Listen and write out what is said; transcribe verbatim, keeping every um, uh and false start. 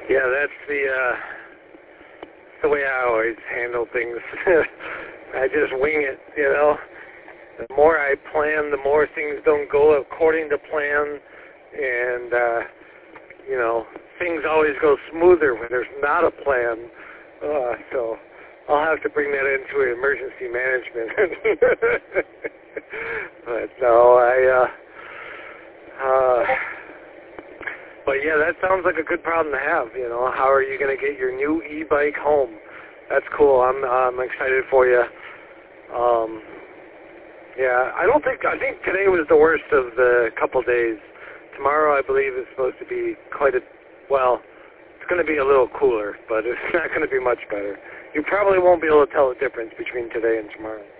Yeah, that's the uh, the way I always handle things. I just wing it, you know. The more I plan, the more things don't go according to plan, and uh, you know, things always go smoother when there's not a plan. Uh, so I'll have to bring that into emergency management. But no, I. Uh, uh, But yeah, that sounds like a good problem to have. You know, how are you going to get your new e-bike home? That's cool. I'm I'm excited for you. Um, yeah, I don't think I think today was the worst of the couple days. Tomorrow, I believe, is supposed to be quite a well. It's going to be a little cooler, but it's not going to be much better. You probably won't be able to tell the difference between today and tomorrow.